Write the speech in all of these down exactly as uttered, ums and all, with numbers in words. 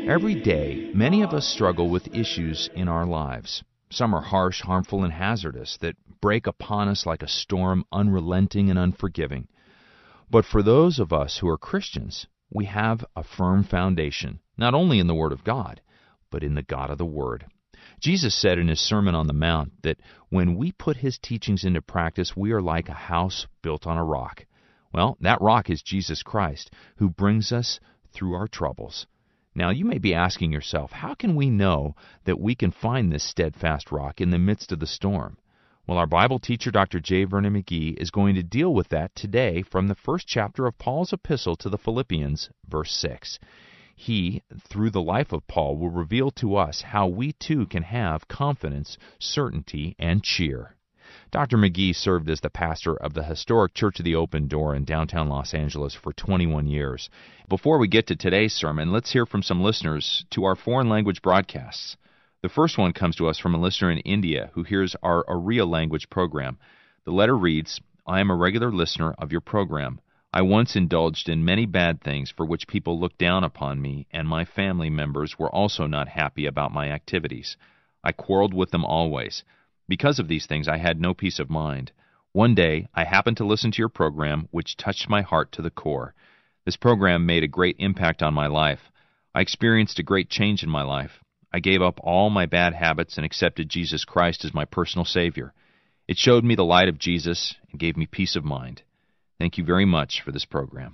Every day, many of us struggle with issues in our lives. Some are harsh, harmful, and hazardous that break upon us like a storm, unrelenting and unforgiving. But for those of us who are Christians, we have a firm foundation, not only in the Word of God, but in the God of the Word. Jesus said in His Sermon on the Mount that when we put His teachings into practice, we are like a house built on a rock. Well, that rock is Jesus Christ, who brings us through our troubles. Now, you may be asking yourself, how can we know that we can find this steadfast rock in the midst of the storm? Well, our Bible teacher, Doctor J. Vernon McGee, is going to deal with that today from the first chapter of Paul's epistle to the Philippians, verse six. He, through the life of Paul, will reveal to us how we too can have confidence, certainty, and cheer. Doctor McGee served as the pastor of the historic Church of the Open Door in downtown Los Angeles for twenty-one years. Before we get to today's sermon, let's hear from some listeners to our foreign language broadcasts. The first one comes to us from a listener in India who hears our Oriya language program. The letter reads, "I am a regular listener of your program. I once indulged in many bad things for which people looked down upon me, and my family members were also not happy about my activities. I quarreled with them always. Because of these things, I had no peace of mind. One day, I happened to listen to your program, which touched my heart to the core. This program made a great impact on my life. I experienced a great change in my life. I gave up all my bad habits and accepted Jesus Christ as my personal Savior. It showed me the light of Jesus and gave me peace of mind. Thank you very much for this program."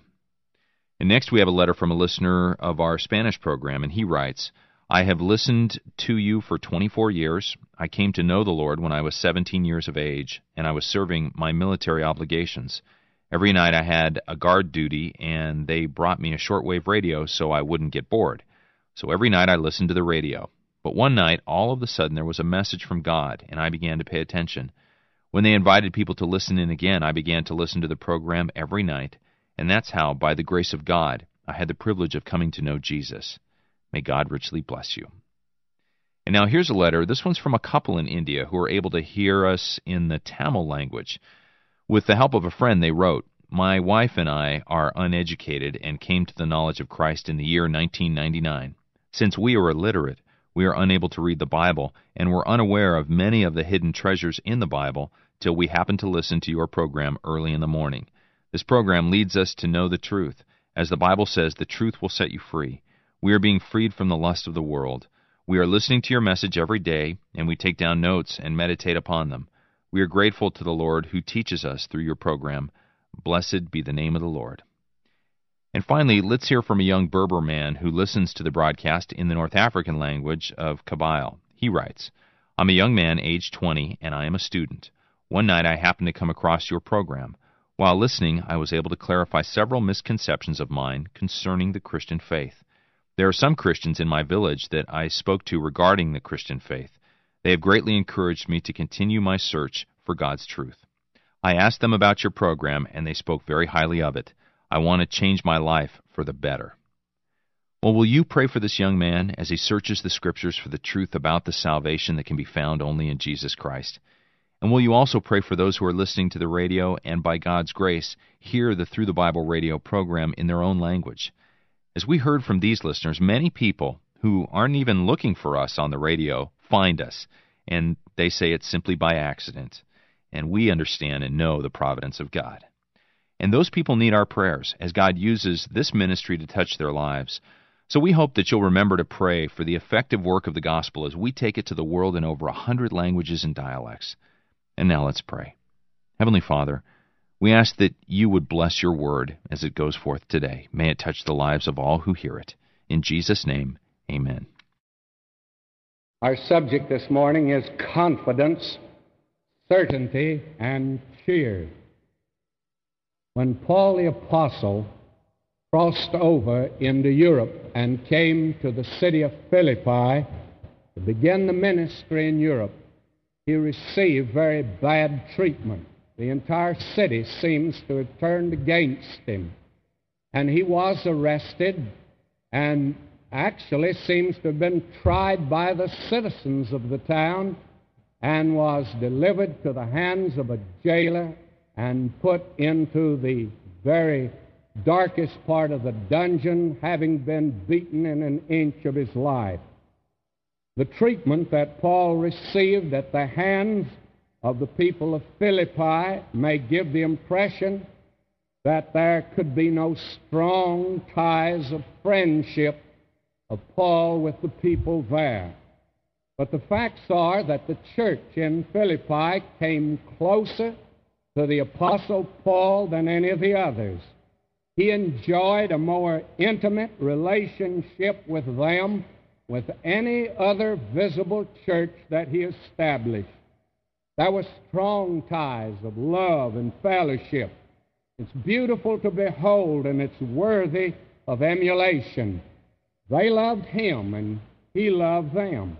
And next we have a letter from a listener of our Spanish program, and he writes, "I have listened to you for twenty-four years. I came to know the Lord when I was seventeen years of age, and I was serving my military obligations. Every night I had a guard duty, and they brought me a shortwave radio so I wouldn't get bored. So every night I listened to the radio. But one night, all of a sudden, there was a message from God, and I began to pay attention. When they invited people to listen in again, I began to listen to the program every night, and that's how, by the grace of God, I had the privilege of coming to know Jesus. May God richly bless you." And now here's a letter. This one's from a couple in India who are able to hear us in the Tamil language. With the help of a friend, they wrote, "My wife and I are uneducated and came to the knowledge of Christ in the year nineteen ninety-nine. Since we are illiterate, we are unable to read the Bible, and were unaware of many of the hidden treasures in the Bible till we happened to listen to your program early in the morning. This program leads us to know the truth. As the Bible says, the truth will set you free. We are being freed from the lust of the world. We are listening to your message every day, and we take down notes and meditate upon them. We are grateful to the Lord who teaches us through your program. Blessed be the name of the Lord." And finally, let's hear from a young Berber man who listens to the broadcast in the North African language of Kabyle. He writes, "I'm a young man, age twenty, and I am a student. One night I happened to come across your program. While listening, I was able to clarify several misconceptions of mine concerning the Christian faith. There are some Christians in my village that I spoke to regarding the Christian faith. They have greatly encouraged me to continue my search for God's truth. I asked them about your program, and they spoke very highly of it. I want to change my life for the better." Well, will you pray for this young man as he searches the Scriptures for the truth about the salvation that can be found only in Jesus Christ? And will you also pray for those who are listening to the radio and, by God's grace, hear the Through the Bible radio program in their own language? As we heard from these listeners, many people who aren't even looking for us on the radio find us, and they say it's simply by accident. And we understand and know the providence of God. And those people need our prayers as God uses this ministry to touch their lives. So we hope that you'll remember to pray for the effective work of the gospel as we take it to the world in over a hundred languages and dialects. And now let's pray. Heavenly Father, we ask that you would bless your word as it goes forth today. May it touch the lives of all who hear it. In Jesus' name, amen. Our subject this morning is confidence, certainty, and cheer. When Paul the Apostle crossed over into Europe and came to the city of Philippi to begin the ministry in Europe, he received very bad treatment. The entire city seems to have turned against him. And he was arrested and actually seems to have been tried by the citizens of the town and was delivered to the hands of a jailer and put into the very darkest part of the dungeon, having been beaten in an inch of his life. The treatment that Paul received at the hands of the people of Philippi may give the impression that there could be no strong ties of friendship of Paul with the people there. But the facts are that the church in Philippi came closer to the Apostle Paul than any of the others. He enjoyed a more intimate relationship with them with any other visible church that he established. There were strong ties of love and fellowship. It's beautiful to behold, and it's worthy of emulation. They loved him, and he loved them.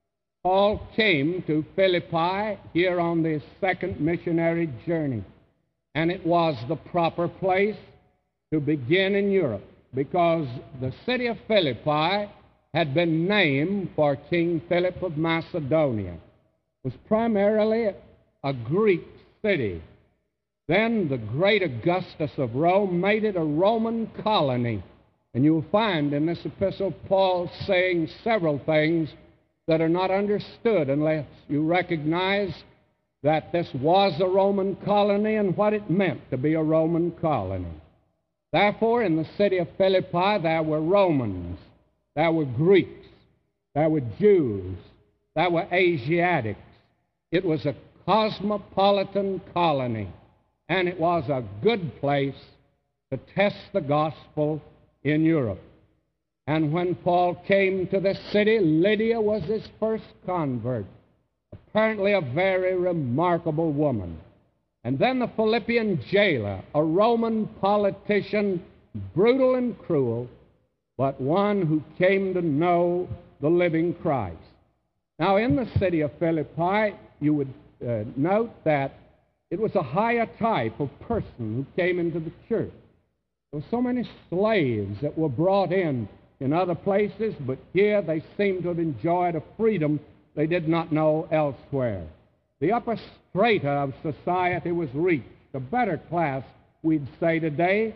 Paul came to Philippi here on this second missionary journey, and it was the proper place to begin in Europe, because the city of Philippi had been named for King Philip of Macedonia. It was primarily a Greek city. Then the great Augustus of Rome made it a Roman colony. And you'll find in this epistle Paul saying several things that are not understood unless you recognize that this was a Roman colony and what it meant to be a Roman colony. Therefore, in the city of Philippi, there were Romans, there were Greeks, there were Jews, there were Asiatics. It was a cosmopolitan colony, and it was a good place to test the gospel in Europe. And when Paul came to this city, Lydia was his first convert, apparently a very remarkable woman. And then the Philippian jailer, a Roman politician, brutal and cruel, but one who came to know the living Christ. Now, in the city of Philippi, you would uh, note that it was a higher type of person who came into the church. There were so many slaves that were brought in in other places, but here they seemed to have enjoyed a freedom they did not know elsewhere. The upper strata of society was reached, a better class, we'd say today,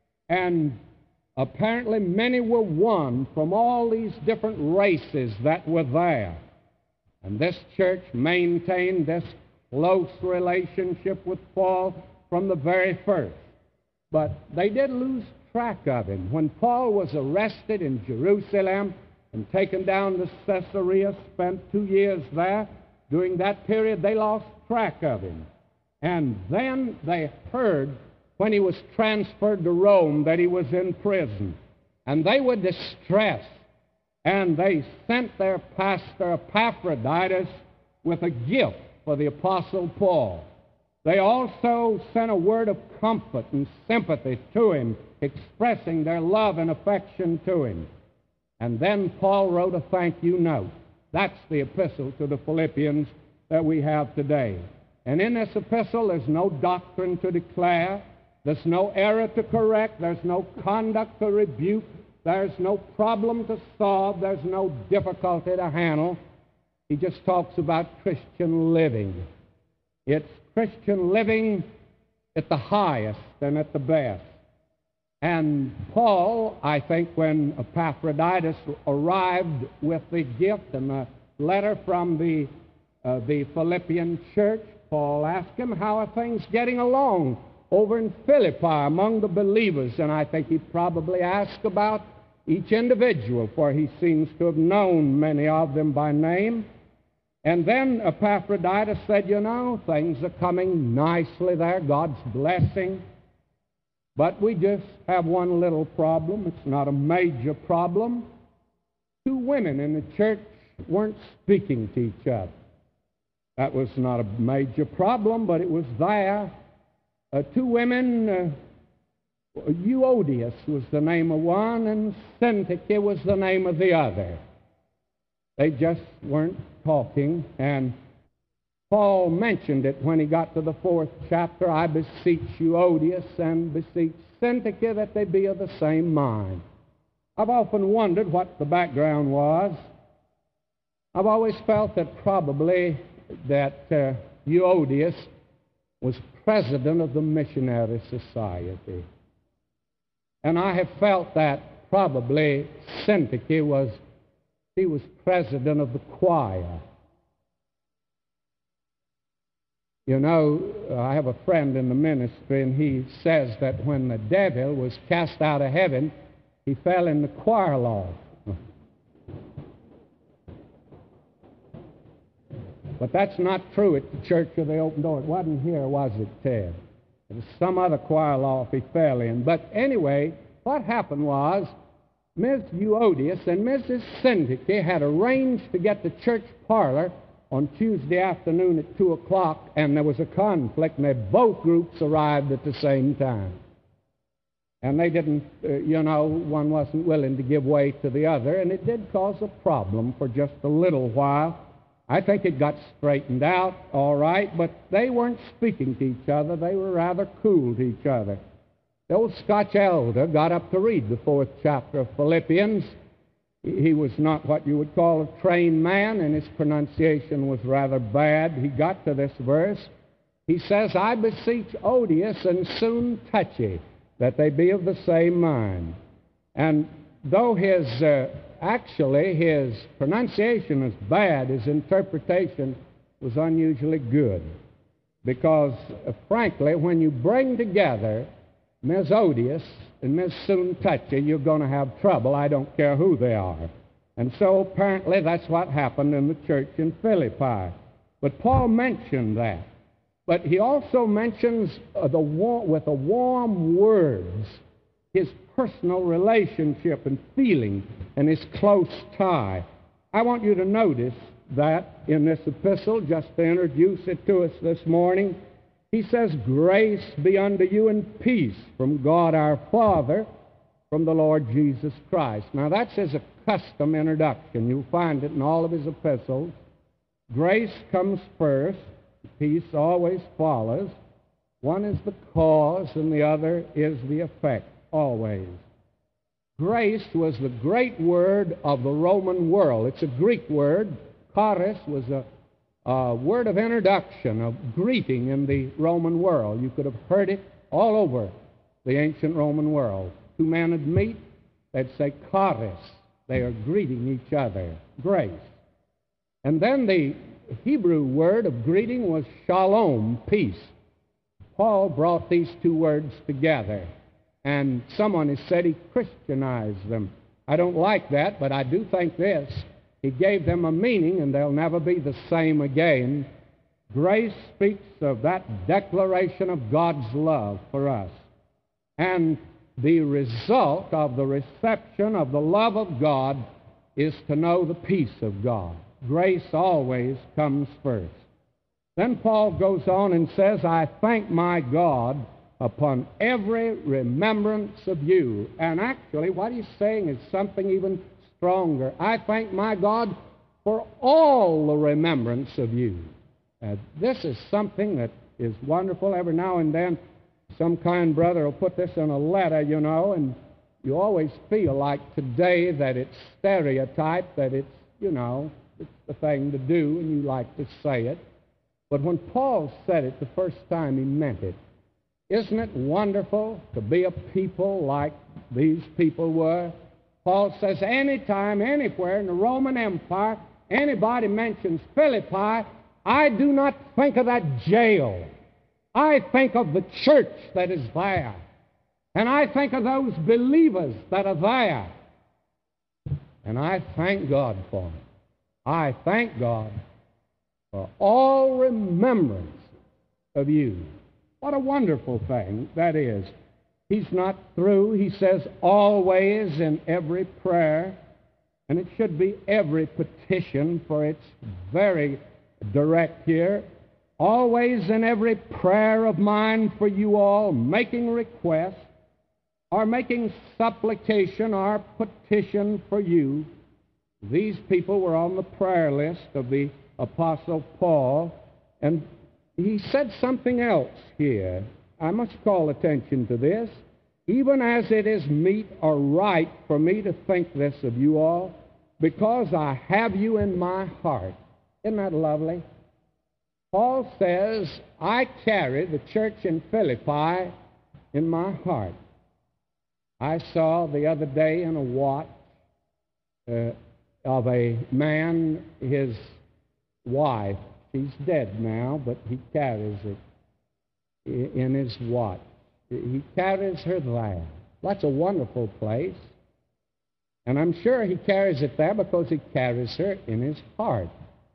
and apparently many were won from all these different races that were there. And this church maintained this close relationship with Paul from the very first. But they did lose track of him. When Paul was arrested in Jerusalem and taken down to Caesarea, spent two years there, during that period they lost track of him. And then they heard when he was transferred to Rome that he was in prison. And they were distressed. And they sent their pastor Epaphroditus with a gift for the Apostle Paul. They also sent a word of comfort and sympathy to him, expressing their love and affection to him. And then Paul wrote a thank you note. That's the epistle to the Philippians that we have today. And in this epistle, there's no doctrine to declare, there's no error to correct, there's no conduct to rebuke, there's no problem to solve, there's no difficulty to handle. He just talks about Christian living. It's Christian living at the highest and at the best. And Paul, I think, when Epaphroditus arrived with the gift and the letter from the, uh, the Philippian church, Paul asked him, how are things getting along over in Philippi among the believers? And I think he probably asked about each individual, for he seems to have known many of them by name. And then Epaphroditus said, you know, things are coming nicely there, God's blessing. But we just have one little problem. It's not a major problem. Two women in the church weren't speaking to each other. That was not a major problem, but it was there. Uh, two women, uh, Euodias was the name of one, and Syntyche was the name of the other. They just weren't talking, and Paul mentioned it when he got to the fourth chapter. I beseech Euodias and beseech Syntyche that they be of the same mind. I've often wondered what the background was. I've always felt that probably that uh, Euodias was president of the Missionary Society. And I have felt that probably Syntyche was, she was president of the choir. You know, I have a friend in the ministry, and he says that when the devil was cast out of heaven, he fell in the choir loft. But that's not true at the Church of the Open Door. It wasn't here, was it, Ted? It was some other choir loft he fell in. But anyway, what happened was Miss Euodias and Missus Syntyche had arranged to get the church parlor on Tuesday afternoon at two o'clock, and there was a conflict, and they, both groups arrived at the same time. And they didn't, uh, you know, one wasn't willing to give way to the other, and it did cause a problem for just a little while. I think it got straightened out all right, but they weren't speaking to each other. They were rather cool to each other. The old Scotch elder got up to read the fourth chapter of Philippians. He was not what you would call a trained man, and his pronunciation was rather bad. He got to this verse. He says, I beseech Odious and Syntyche that they be of the same mind. And though his, uh, actually, his pronunciation was bad, his interpretation was unusually good. Because, uh, frankly, when you bring together Miss Odious and Miss Syntyche, you're going to have trouble. I don't care who they are. And so apparently that's what happened in the church in Philippi. But Paul mentioned that. But he also mentions uh, the war- with the warm words his personal relationship and feeling and his close tie. I want you to notice that in this epistle, just to introduce it to us this morning, he says, grace be unto you and peace from God our Father, from the Lord Jesus Christ. Now that's his custom introduction. You'll find it in all of his epistles. Grace comes first. Peace always follows. One is the cause and the other is the effect, always. Grace was the great word of the Roman world. It's a Greek word. Charis was a A word of introduction, of greeting in the Roman world. You could have heard it all over the ancient Roman world. Two men would meet, they'd say charis. They are greeting each other, grace. And then the Hebrew word of greeting was shalom, peace. Paul brought these two words together, and someone has said he Christianized them. I don't like that, but I do think this. He gave them a meaning, and they'll never be the same again. Grace speaks of that declaration of God's love for us. And the result of the reception of the love of God is to know the peace of God. Grace always comes first. Then Paul goes on and says, I thank my God upon every remembrance of you. And actually, what he's saying is something even stronger. I thank my God for all the remembrance of you. Uh, this is something that is wonderful. Every now and then, some kind brother will put this in a letter, you know, and you always feel like today that it's stereotyped, that it's, you know, it's the thing to do, and you like to say it. But when Paul said it the first time, he meant it. Isn't it wonderful to be a people like these people were? Paul says anytime, anywhere in the Roman Empire, anybody mentions Philippi, I do not think of that jail. I think of the church that is there. And I think of those believers that are there. And I thank God for them. I thank God for all remembrance of you. What a wonderful thing that is. He's not through. He says always in every prayer, and it should be every petition, for it's very direct here. Always in every prayer of mine for you all, making request or making supplication or petition for you. These people were on the prayer list of the Apostle Paul, and he said something else here. I must call attention to this. Even as it is meet or right for me to think this of you all, because I have you in my heart. Isn't that lovely? Paul says, I carry the church in Philippi in my heart. I saw the other day in a watch uh, of a man, his wife, she's dead now, but he carries it in his watch. He carries her there. That's a wonderful place. And I'm sure he carries it there because he carries her in his heart.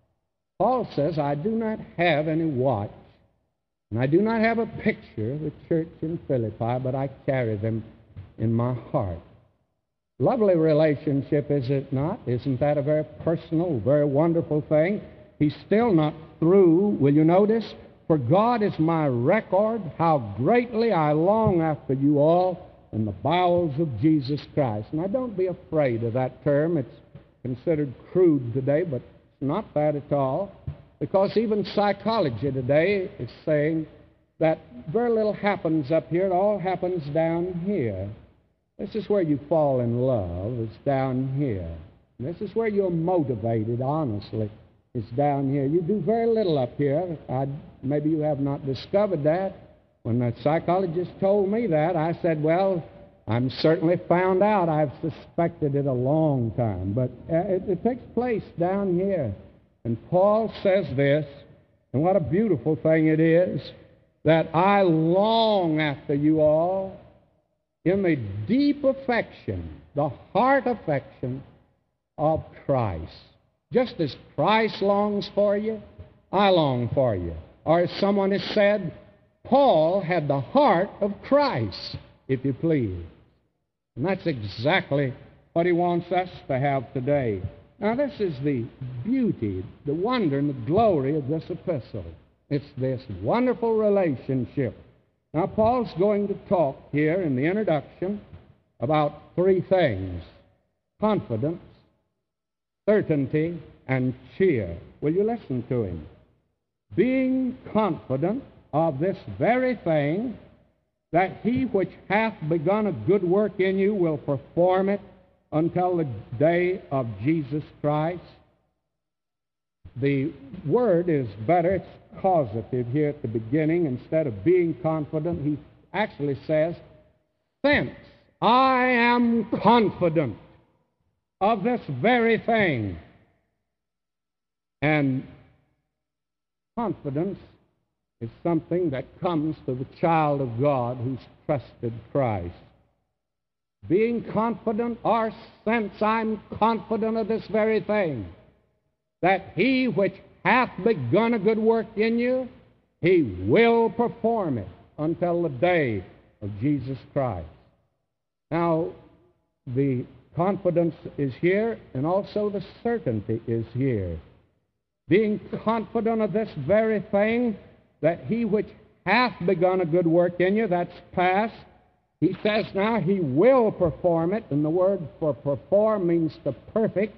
Paul says, I do not have any watch, and I do not have a picture of the church in Philippi, but I carry them in my heart. Lovely relationship, is it not? Isn't that a very personal, very wonderful thing? He's still not through. Will you notice? For God is my record, how greatly I long after you all in the bowels of Jesus Christ. Now, don't be afraid of that term. It's considered crude today, but it's not that at all, because even psychology today is saying that very little happens up here. It all happens down here. This is where you fall in love. It's down here. This is where you're motivated, honestly. It's down here. You do very little up here. I, maybe you have not discovered that. When the psychologist told me that, I said, well, I'm certainly found out. I've suspected it a long time. But uh, it, it takes place down here. And Paul says this, and what a beautiful thing it is, that I long after you all in the deep affection, the heart affection of Christ. Just as Christ longs for you, I long for you. Or as someone has said, Paul had the heart of Christ, if you please. And that's exactly what he wants us to have today. Now, this is the beauty, the wonder, and the glory of this epistle. It's this wonderful relationship. Now, Paul's going to talk here in the introduction about three things: confidence, certainty, and cheer. Will you listen to him? Being confident of this very thing, that he which hath begun a good work in you will perform it until the day of Jesus Christ. The word is better. It's causative here at the beginning. Instead of being confident, he actually says, since I am confident of this very thing. And confidence is something that comes to the child of God who's trusted Christ. Being confident, or since I'm confident of this very thing, that he which hath begun a good work in you, he will perform it until the day of Jesus Christ. Now, the confidence is here, and also the certainty is here. Being confident of this very thing, that he which hath begun a good work in you, that's past. He says now he will perform it, and the word for perform means to perfect.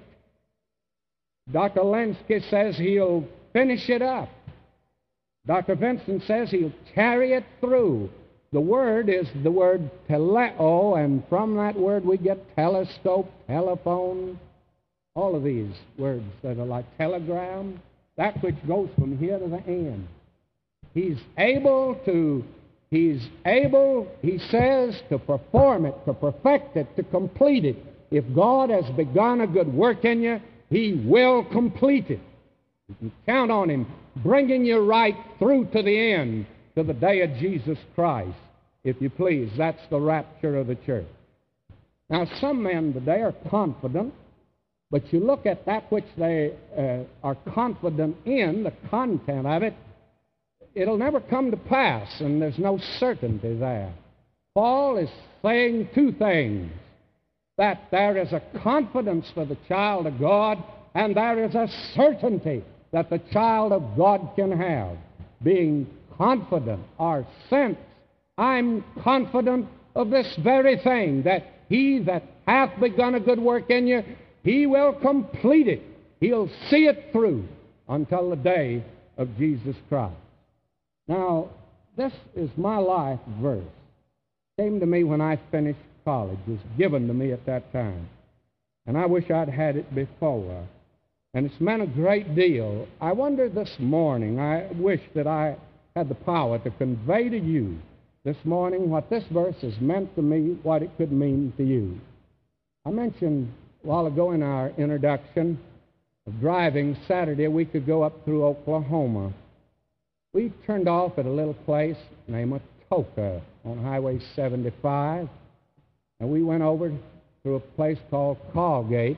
Doctor Lenski says he'll finish it up. Doctor Vincent says he'll carry it through. The word is the word teleo, and from that word we get telescope, telephone, all of these words that are like telegram, that which goes from here to the end. He's able to, he's able, he says, to perform it, to perfect it, to complete it. If God has begun a good work in you, he will complete it. You can count on him bringing you right through to the end, to the day of Jesus Christ, if you please. That's the rapture of the church. Now, some men today are confident, but you look at that which they uh, are confident in, the content of it, it'll never come to pass, and there's no certainty there. Paul is saying two things: that there is a confidence for the child of God, and there is a certainty that the child of God can have. Being confident, or since I'm confident of this very thing, that he that hath begun a good work in you, he will complete it. He'll see it through until the day of Jesus Christ. Now, this is my life verse. It came to me when I finished college. It was given to me at that time. And I wish I'd had it before. And it's meant a great deal. I wonder this morning, I wish that I had the power to convey to you this morning what this verse has meant to me, what it could mean to you. I mentioned a while ago in our introduction of driving Saturday a week ago up through Oklahoma. We turned off at a little place named Atoka on Highway seventy-five, and we went over to a place called Callgate,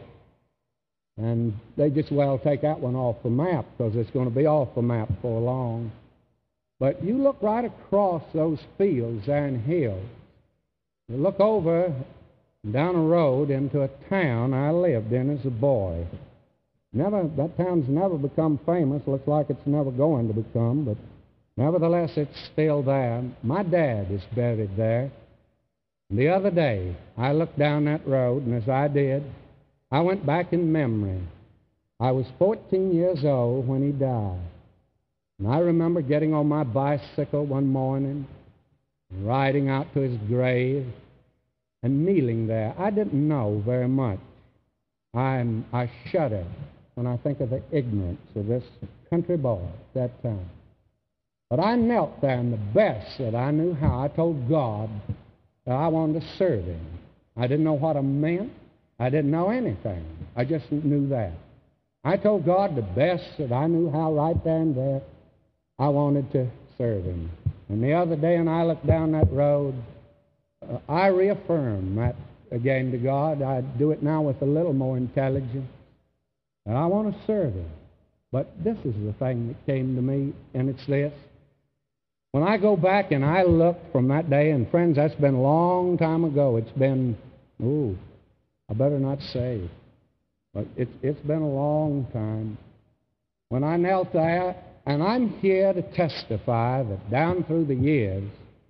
and they just well take that one off the map because it's going to be off the map for long. But you look right across those fields there and hills. You look over down a road into a town I lived in as a boy. Never, that town's never become famous. Looks like it's never going to become, but nevertheless, it's still there. My dad is buried there. The other day, I looked down that road, and as I did, I went back in memory. I was fourteen years old when he died. And I remember getting on my bicycle one morning, riding out to his grave, and kneeling there. I didn't know very much. I'm, I shudder when I think of the ignorance of this country boy at that time. But I knelt there, and the best that I knew how, I told God that I wanted to serve Him. I didn't know what it meant. I didn't know anything. I just knew that. I told God the best that I knew how right there and there, I wanted to serve Him. And the other day, when I looked down that road, uh, I reaffirmed that again to God. I do it now with a little more intelligence. And I want to serve Him. But this is the thing that came to me, and it's this. When I go back and I look from that day, and friends, that's been a long time ago. It's been, ooh, I better not say. But it's, it's been a long time. When I knelt there, and I'm here to testify that down through the years,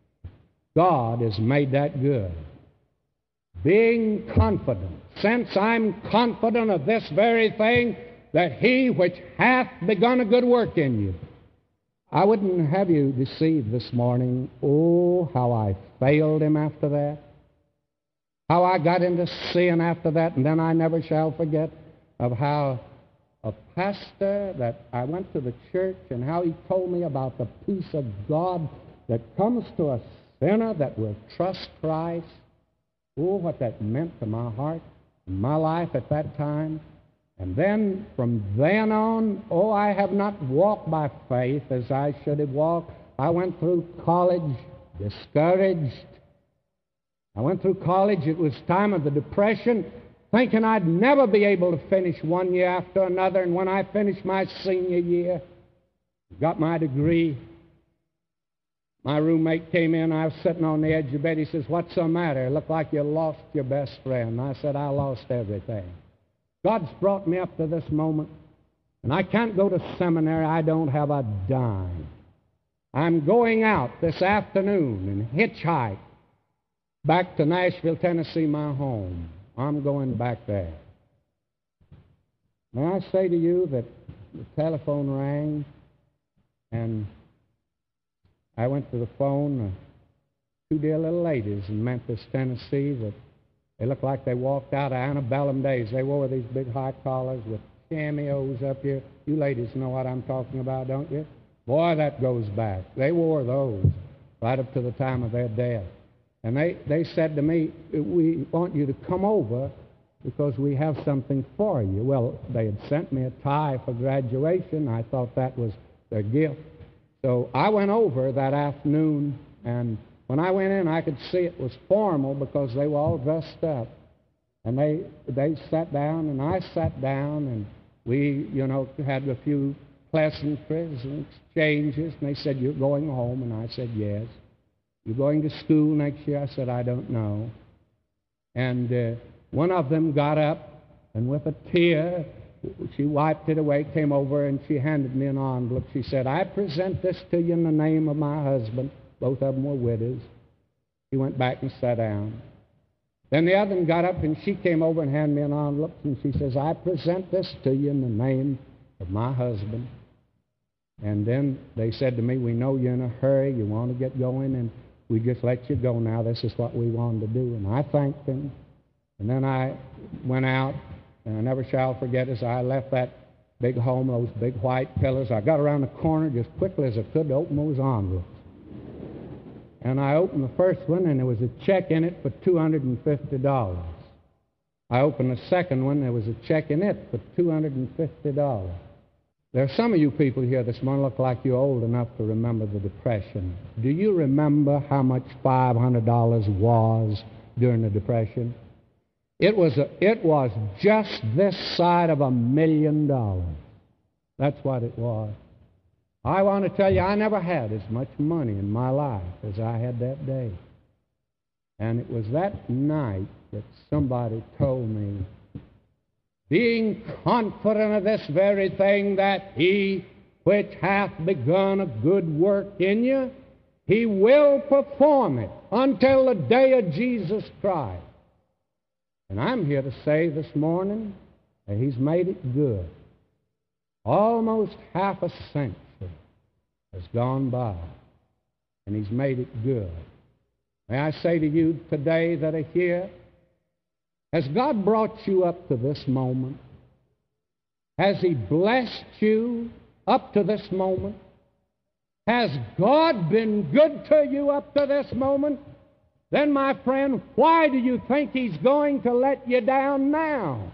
God has made that good. Being confident, since I'm confident of this very thing, that He which hath begun a good work in you. I wouldn't have you deceived this morning. Oh, how I failed Him after that. How I got into sin after that, and then I never shall forget of how a pastor that I went to the church and how he told me about the peace of God that comes to a sinner that will trust Christ. Oh, what that meant to my heart and my life at that time. And then, from then on, oh, I have not walked by faith as I should have walked. I went through college discouraged. I went through college. It was time of the Depression, thinking I'd never be able to finish one year after another. And when I finished my senior year, got my degree, my roommate came in. I was sitting on the edge of the bed. He says, "What's the matter? It looked like you lost your best friend." I said, "I lost everything. God's brought me up to this moment, and I can't go to seminary. I don't have a dime. I'm going out this afternoon and hitchhike back to Nashville, Tennessee, my home. I'm going back there." May I say to you that the telephone rang, and I went to the phone. Uh, two dear little ladies in Memphis, Tennessee, that they looked like they walked out of antebellum days. They wore these big high collars with cameos up here. You ladies know what I'm talking about, don't you? Boy, that goes back. They wore those right up to the time of their death. And they, they said to me, "We want you to come over because we have something for you." Well, they had sent me a tie for graduation. I thought that was their gift. So I went over that afternoon, and when I went in, I could see it was formal because they were all dressed up. And they they sat down, and I sat down, and we, you know, had a few pleasantries and exchanges. And they said, "You're going home?" And I said, "Yes." "You're going to school next year?" I said, "I don't know." And uh, one of them got up, and with a tear, she wiped it away, came over, and she handed me an envelope. She said, "I present this to you in the name of my husband." Both of them were widows. He went back and sat down. Then the other one got up, and she came over and handed me an envelope, and she says, "I present this to you in the name of my husband." And then they said to me, "We know you're in a hurry. You want to get going, and we just let you go now. This is what we wanted to do." And I thanked them. And then I went out, and I never shall forget as I left that big home, those big white pillars, I got around the corner just quickly as I could to open those envelopes. and I opened the first one, and there was a check in it for two hundred fifty dollars. I opened the second one, there was a check in it for two hundred fifty dollars. There are some of you people here this morning look like you're old enough to remember the Depression. Do you remember how much five hundred dollars was during the Depression? It was, a, it was just this side of a million dollars. That's what it was. I want to tell you, I never had as much money in my life as I had that day. And it was that night that somebody told me, being confident of this very thing, that he which hath begun a good work in you, he will perform it until the day of Jesus Christ. And I'm here to say this morning that he's made it good. Almost half a century has gone by, and he's made it good. May I say to you today that are here, has God brought you up to this moment? Has he blessed you up to this moment? Has God been good to you up to this moment? Then, my friend, why do you think he's going to let you down now?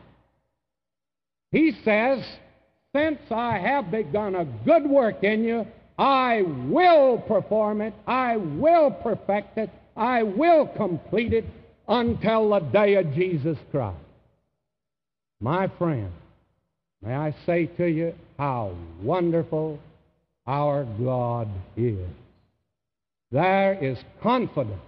He says, since I have begun a good work in you, I will perform it, I will perfect it, I will complete it until the day of Jesus Christ. My friend, may I say to you how wonderful our God is. There is confidence.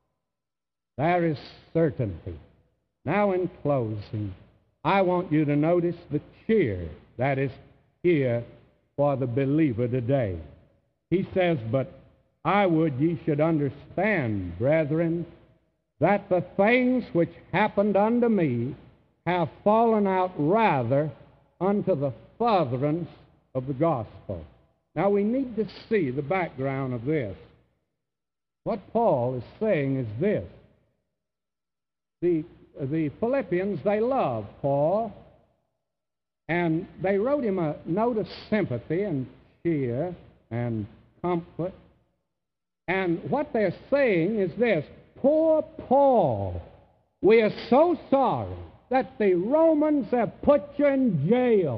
There is certainty. Now, in closing, I want you to notice the cheer that is here for the believer today. He says, but I would ye should understand, brethren, that the things which happened unto me have fallen out rather unto the furtherance of the gospel. Now, we need to see the background of this. What Paul is saying is this. The, the Philippians, they loved Paul, and they wrote him a note of sympathy and cheer and comfort. And what they're saying is this: poor Paul, we are so sorry that the Romans have put you in jail.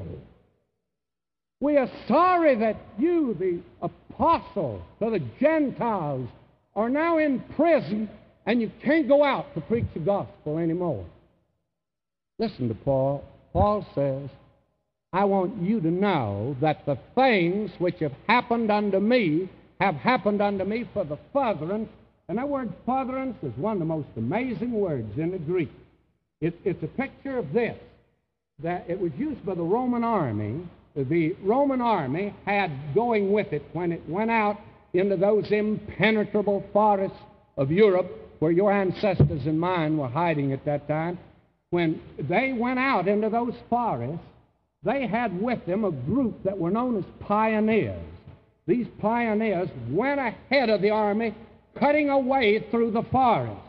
We are sorry that you, the apostle to the Gentiles, are now in prison and you can't go out to preach the gospel anymore. Listen to Paul. Paul says, I want you to know that the things which have happened unto me have happened unto me for the furtherance. And that word furtherance is one of the most amazing words in the Greek. It, it's a picture of this, that it was used by the Roman army. The Roman army had going with it when it went out into those impenetrable forests of Europe where your ancestors and mine were hiding at that time. When they went out into those forests, they had with them a group that were known as pioneers. These pioneers went ahead of the army, cutting a way through the forest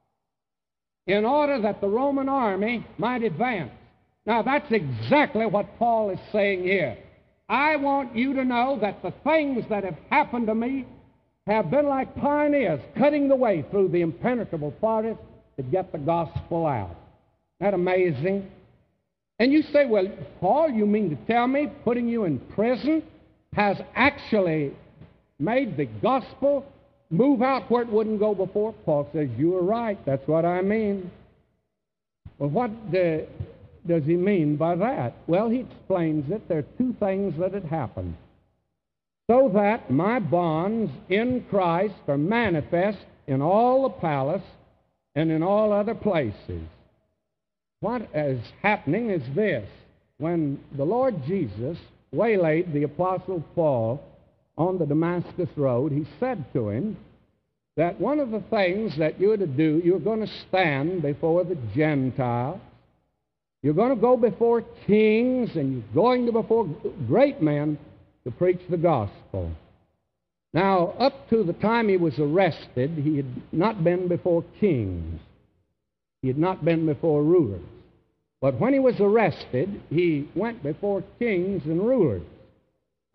in order that the Roman army might advance. Now, that's exactly what Paul is saying here. I want you to know that the things that have happened to me have been like pioneers cutting the way through the impenetrable forest to get the gospel out. Isn't that amazing? And you say, well, Paul, you mean to tell me putting you in prison has actually made the gospel move out where it wouldn't go before? Paul says, you are right. That's what I mean. Well, what the, does he mean by that? Well, he explains it. There are two things that had happened. So that my bonds in Christ are manifest in all the palace and in all other places. What is happening is this. When the Lord Jesus waylaid the Apostle Paul on the Damascus Road, he said to him that one of the things that you're to do, you're going to stand before the Gentiles. You're going to go before kings, and you're going to before great men to preach the gospel. Now, up to the time he was arrested, he had not been before kings. He had not been before rulers. But when he was arrested, he went before kings and rulers.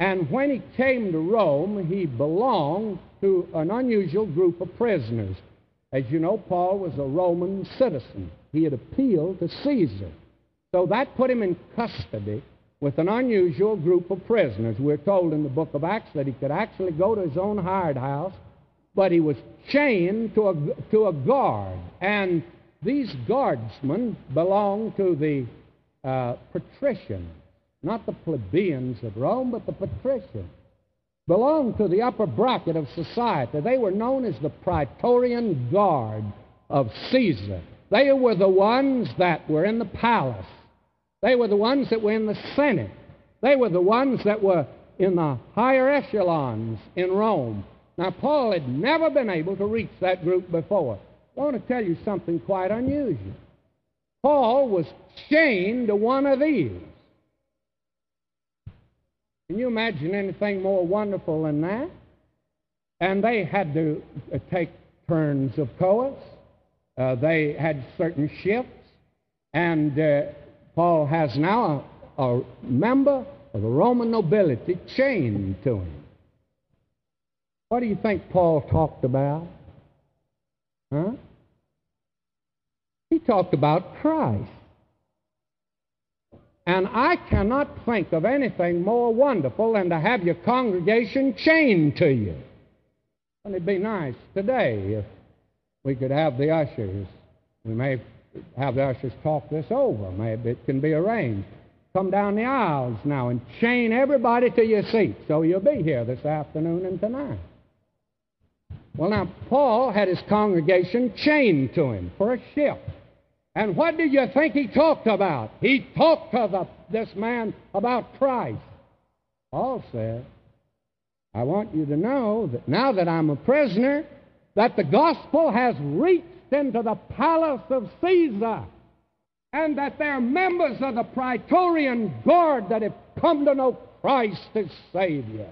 And when he came to Rome, he belonged to an unusual group of prisoners. As you know, Paul was a Roman citizen. He had appealed to Caesar. So that put him in custody with an unusual group of prisoners. We're told in the book of Acts that he could actually go to his own hired house, but he was chained to a, to a guard. And these guardsmen belonged to the uh, patricians, not the plebeians of Rome, but the patricians. Belonged to the upper bracket of society. They were known as the Praetorian Guard of Caesar. They were the ones that were in the palace. They were the ones that were in the Senate. They were the ones that were in the higher echelons in Rome. Now, Paul had never been able to reach that group before. I want to tell you something quite unusual. Paul was chained to one of these. Can you imagine anything more wonderful than that? And they had to uh, take turns of course. Uh, they had certain shifts. And uh, Paul has now a, a member of the Roman nobility chained to him. What do you think Paul talked about? Huh? He talked about Christ. And I cannot think of anything more wonderful than to have your congregation chained to you. Wouldn't it be nice today if we could have the ushers? We may have the ushers talk this over. Maybe it can be arranged. Come down the aisles now and chain everybody to your seat so you'll be here this afternoon and tonight. Well, now, Paul had his congregation chained to him for a shift. And what do you think he talked about? He talked to the, this man about Christ. Paul said, I want you to know that now that I'm a prisoner, that the gospel has reached into the palace of Caesar, and that they're members of the Praetorian Guard that have come to know Christ as Savior.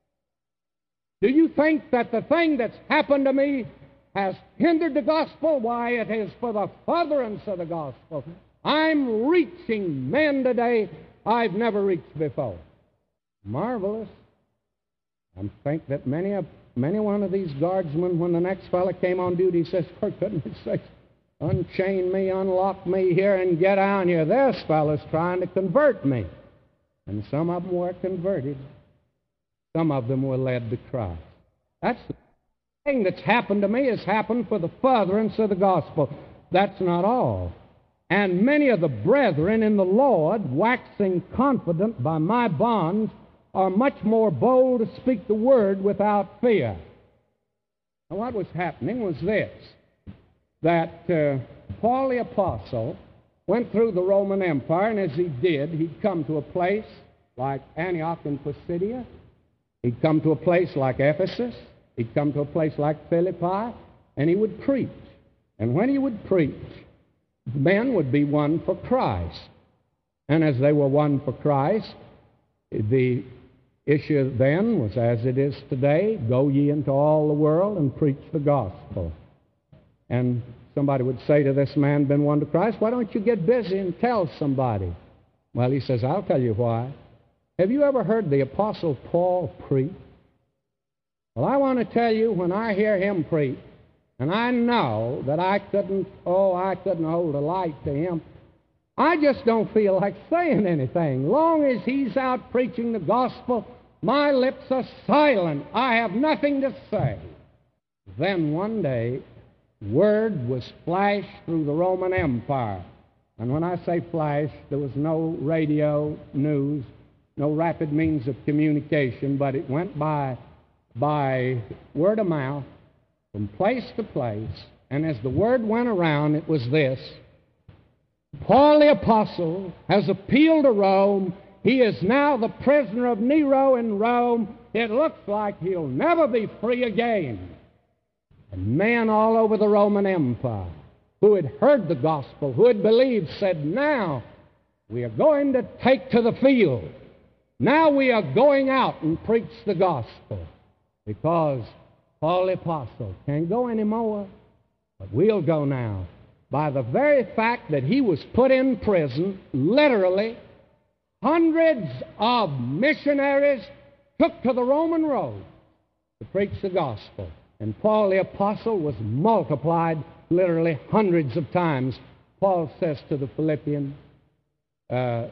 Do you think that the thing that's happened to me has hindered the gospel? Why, it is for the furtherance of the gospel. I'm reaching men today I've never reached before. Marvelous. I think that many of many one of these guardsmen, when the next fellow came on duty, says, for goodness sakes, unchain me, unlock me here, and get out here. This fellow's trying to convert me. And some of them were converted. Some of them were led to Christ. That's the thing that's happened to me has happened for the furtherance of the gospel. That's not all. And many of the brethren in the Lord, waxing confident by my bonds, are much more bold to speak the word without fear. Now, what was happening was this, that uh, Paul the Apostle went through the Roman Empire, and as he did, he'd come to a place like Antioch in Pisidia. He'd come to a place like Ephesus. He'd come to a place like Philippi, and he would preach. And when he would preach, men would be won for Christ. And as they were won for Christ, the issue then was as it is today, go ye into all the world and preach the gospel. And somebody would say to this man, been won to Christ, why don't you get busy and tell somebody? Well, he says, I'll tell you why. Have you ever heard the Apostle Paul preach? Well, I want to tell you, when I hear him preach, and I know that I couldn't, oh, I couldn't hold a light to him, I just don't feel like saying anything. Long as he's out preaching the gospel, my lips are silent. I have nothing to say. Then one day, word was flashed through the Roman Empire. And when I say flash, there was no radio news, no rapid means of communication, but it went by by word of mouth from place to place. And as the word went around, it was this: Paul the Apostle has appealed to Rome. He is now the prisoner of Nero in Rome. It looks like he'll never be free again. And men all over the Roman Empire who had heard the gospel, who had believed, said, now we are going to take to the field. Now we are going out and preach the gospel, because Paul the Apostle can't go anymore, but we'll go now. By the very fact that he was put in prison, literally, hundreds of missionaries took to the Roman road to preach the gospel. And Paul the Apostle was multiplied literally hundreds of times. Paul says to the Philippians, uh,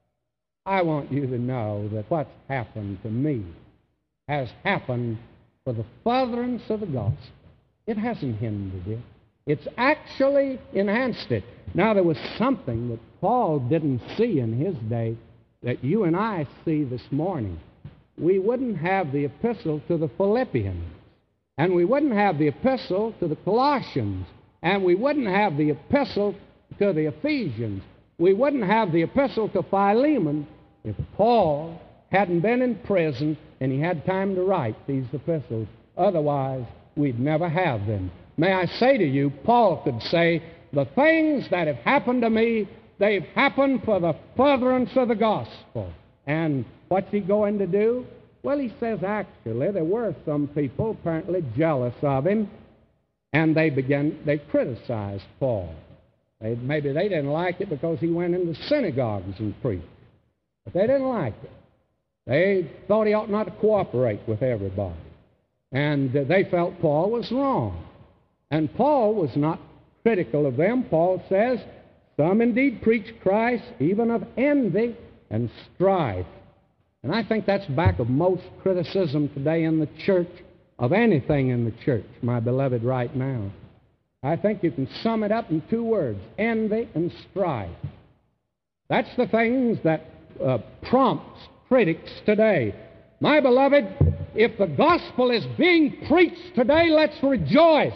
I want you to know that what's happened to me has happened for the furtherance of the gospel. It hasn't hindered it. It's actually enhanced it. Now, there was something that Paul didn't see in his day that you and I see this morning. We wouldn't have the epistle to the Philippians, and we wouldn't have the epistle to the Colossians, and we wouldn't have the epistle to the Ephesians. We wouldn't have the epistle to Philemon if Paul hadn't been in prison and he had time to write these epistles. Otherwise, we'd never have them. May I say to you, Paul could say, the things that have happened to me, they've happened for the furtherance of the gospel. And what's he going to do? Well, he says actually there were some people apparently jealous of him, and they began, they criticized Paul. They, maybe they didn't like it because he went into synagogues and preached. But they didn't like it. They thought he ought not to cooperate with everybody. And uh, they felt Paul was wrong. And Paul was not critical of them. Paul says, some indeed preach Christ, even of envy and strife. And I think that's back of most criticism today in the church, of anything in the church, my beloved, right now. I think you can sum it up in two words, envy and strife. That's the things that uh, prompts critics today. My beloved, if the gospel is being preached today, let's rejoice.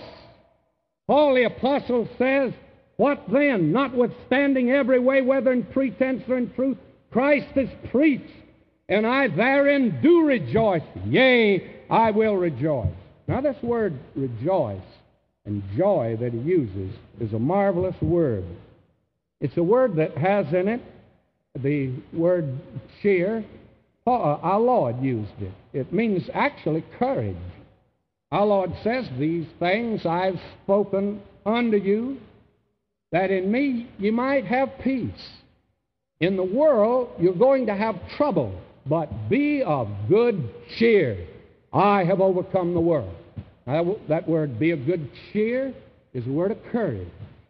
Paul the Apostle says, what then? Notwithstanding every way, whether in pretense or in truth, Christ is preached, and I therein do rejoice. Yea, I will rejoice. Now this word rejoice and joy that he uses is a marvelous word. It's a word that has in it the word cheer. Our Lord used it. It means actually courage. Our Lord says, these things I've spoken unto you, that in me you might have peace. In the world you're going to have trouble, but be of good cheer. I have overcome the world. Now, that word, be of good cheer, is a word of courage.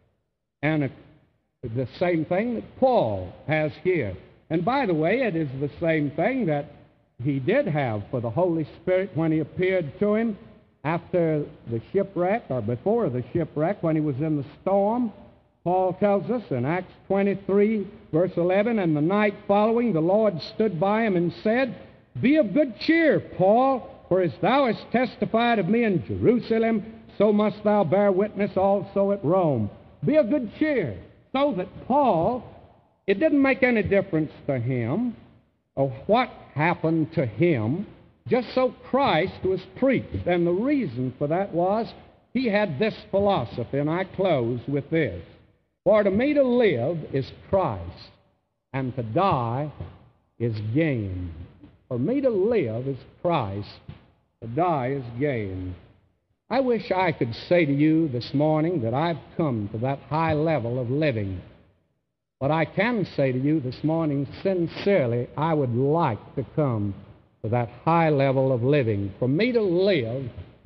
And a, the same thing that Paul has here. And by the way, it is the same thing that he did have for the Holy Spirit when he appeared to him after the shipwreck, or before the shipwreck, when he was in the storm. Paul tells us in Acts twenty-three, verse eleven, and the night following, the Lord stood by him and said, be of good cheer, Paul, for as thou hast testified of me in Jerusalem, so must thou bear witness also at Rome. Be of good cheer. So that Paul, it didn't make any difference to him of what happened to him, just so Christ was preached. And the reason for that was he had this philosophy, and I close with this. For to me to live is Christ, and to die is gain. For me to live is Christ, to die is gain. I wish I could say to you this morning that I've come to that high level of living. But I can say to you this morning, sincerely, I would like to come to that high level of living. For me to live,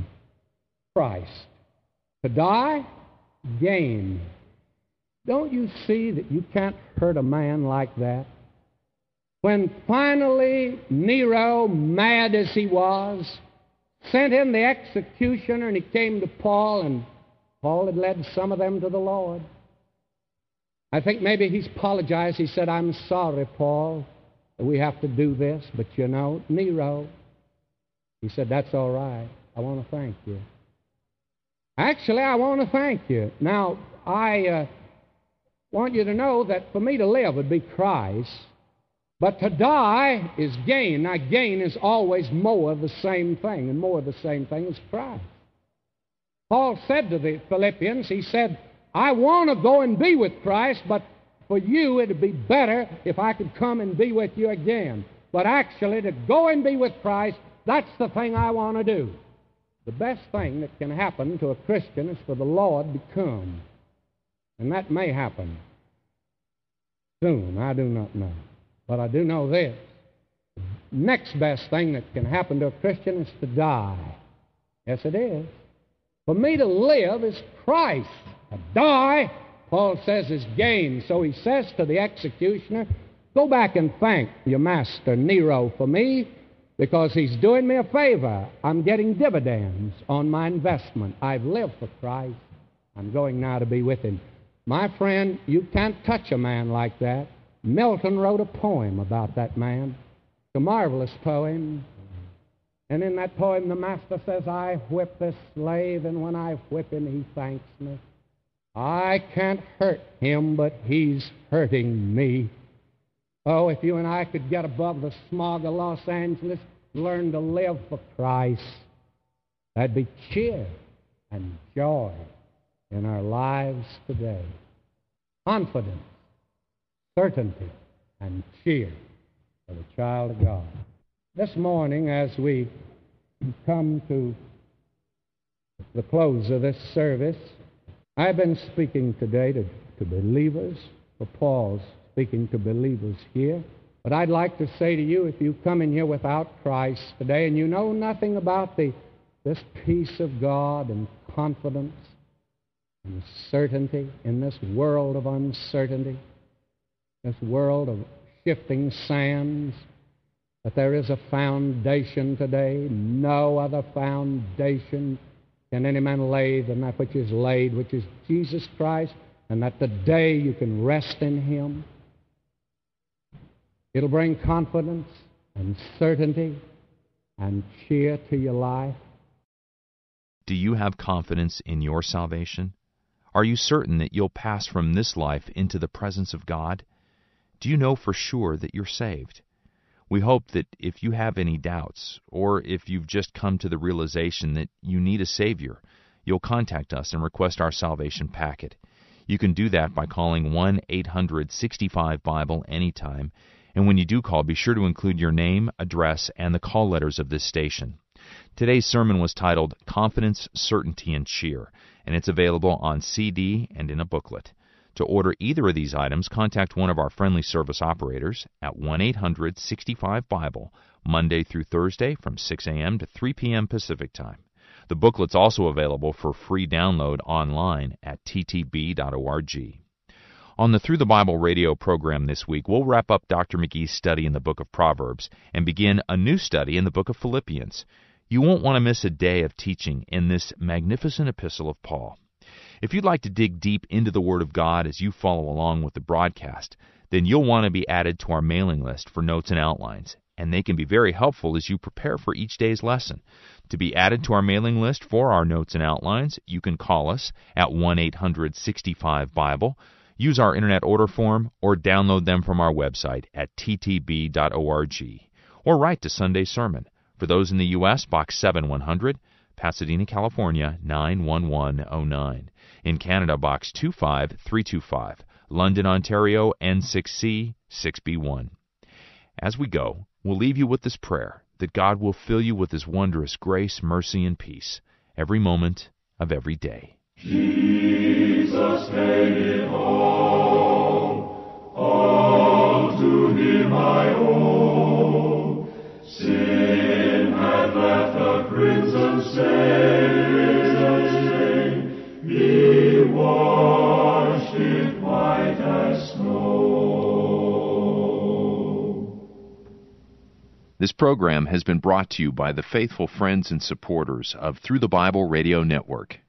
Christ. To die, gain. Don't you see that you can't hurt a man like that? When finally Nero, mad as he was, sent him the executioner, and he came to Paul, and Paul had led some of them to the Lord. I think maybe he's apologized. He said, I'm sorry, Paul, that we have to do this, but you know, Nero. He said, that's all right. I want to thank you. Actually, I want to thank you. Now, I uh, want you to know that for me to live would be Christ, but to die is gain. Now, gain is always more of the same thing, and more of the same thing is Christ. Paul said to the Philippians, he said, I want to go and be with Christ, but for you it would be better if I could come and be with you again. But actually, to go and be with Christ, that's the thing I want to do. The best thing that can happen to a Christian is for the Lord to come. And that may happen soon. I do not know. But I do know this. next best thing that can happen to a Christian is to die. Yes, it is. For me to live is Christ. To die, Paul says, is gain. So he says to the executioner, go back and thank your master, Nero, for me, because he's doing me a favor. I'm getting dividends on my investment. I've lived for Christ. I'm going now to be with him. My friend, you can't touch a man like that. Milton wrote a poem about that man. It's a marvelous poem. And in that poem, the master says, I whip this slave, and when I whip him, he thanks me. I can't hurt him, but he's hurting me. Oh, if you and I could get above the smog of Los Angeles, learn to live for Christ, that'd be cheer and joy in our lives today. Confidence, certainty, and cheer for the child of God. This morning, as we come to the close of this service, I've been speaking today to, to believers, for Paul's speaking to believers here. But I'd like to say to you, if you come in here without Christ today and you know nothing about the, this peace of God and confidence and certainty in this world of uncertainty, this world of shifting sands, that there is a foundation today, no other foundation can any man lay than that which is laid, which is Jesus Christ, and that today you can rest in Him. It'll bring confidence and certainty and cheer to your life. Do you have confidence in your salvation? Are you certain that you'll pass from this life into the presence of God? Do you know for sure that you're saved? We hope that if you have any doubts, or if you've just come to the realization that you need a Savior, you'll contact us and request our salvation packet. You can do that by calling one eight hundred sixty-five Bible anytime, and when you do call, be sure to include your name, address, and the call letters of this station. Today's sermon was titled Confidence, Certainty, and Cheer, and it's available on C D and in a booklet. To order either of these items, contact one of our friendly service operators at one eight hundred sixty-five Bible, Monday through Thursday from six a.m. to three p.m. Pacific Time. The booklet's also available for free download online at t t b dot org. On the Through the Bible radio program this week, we'll wrap up Doctor McGee's study in the book of Proverbs and begin a new study in the book of Philippians. You won't want to miss a day of teaching in this magnificent epistle of Paul. If you'd like to dig deep into the Word of God as you follow along with the broadcast, then you'll want to be added to our mailing list for notes and outlines, and they can be very helpful as you prepare for each day's lesson. To be added to our mailing list for our notes and outlines, you can call us at one eight hundred sixty-five Bible, use our Internet order form, or download them from our website at t t b dot org, or write to Sunday Sermon. For those in the U S, Box seven one hundred, Pasadena, California, nine one one oh nine. In Canada, Box two five three two five, London, Ontario, N six C six B one. As we go, we'll leave you with this prayer, that God will fill you with His wondrous grace, mercy, and peace, every moment of every day. Jesus made it all, all to Him I owe. Sin had left a crimson stain, He washed it white as snow. This program has been brought to you by the faithful friends and supporters of Through the Bible Radio Network.